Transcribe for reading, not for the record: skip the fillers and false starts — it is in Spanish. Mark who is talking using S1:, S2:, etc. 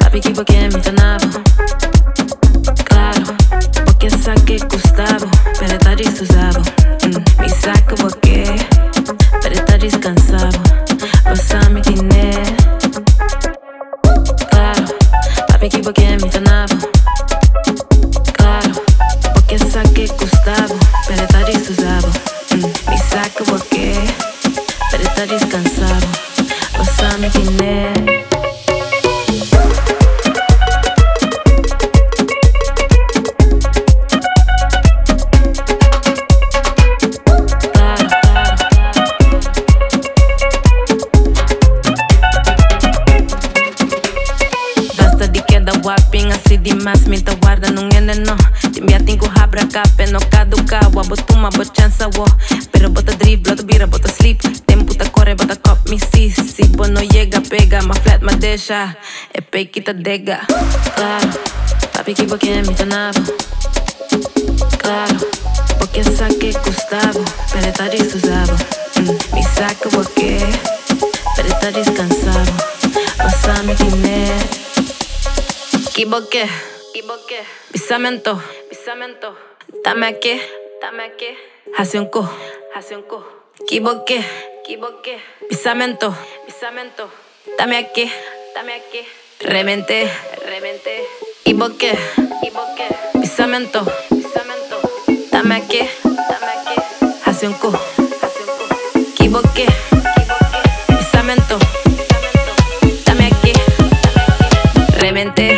S1: Papi, equivoquei, me tornava. Claro, porque saquei Gustavo, pero tá desusado. Me saca porque, pero tá descansado. Você me tiene. Claro, papi, equivoquei, me tornava. Claro, porque saquei Gustavo, pero tá desusado. Me saca porque, pero tá descansado. Você me tiene.
S2: Assim demais, me tá guarda num eneno. Te me atinco rabra cape, no caduca. Botuma, bochança, wo. Pero bota dribble, bota bira, bota sleep. Tempo tá corre, bota cop, me si. Si bo no llega, pega, ma flat, ma deixa. É pequita dega.
S1: Claro, papi, equivoquei, me tornava. Claro, porque saquei Gustavo, pero tá desusado. Me saca porque, pero tá descansado. Você me tiene.
S2: Equivoqué,
S1: Pisamento,
S2: dame aquí,
S1: hace un co.
S2: equivoqué,
S1: Pisamento,
S2: dame aquí,
S1: reventé.
S2: equivoqué,
S1: Pisamento,
S2: dame aquí,
S1: hace un co.
S2: equivoqué,
S1: Pisamento,
S2: dame aquí,
S1: reventé.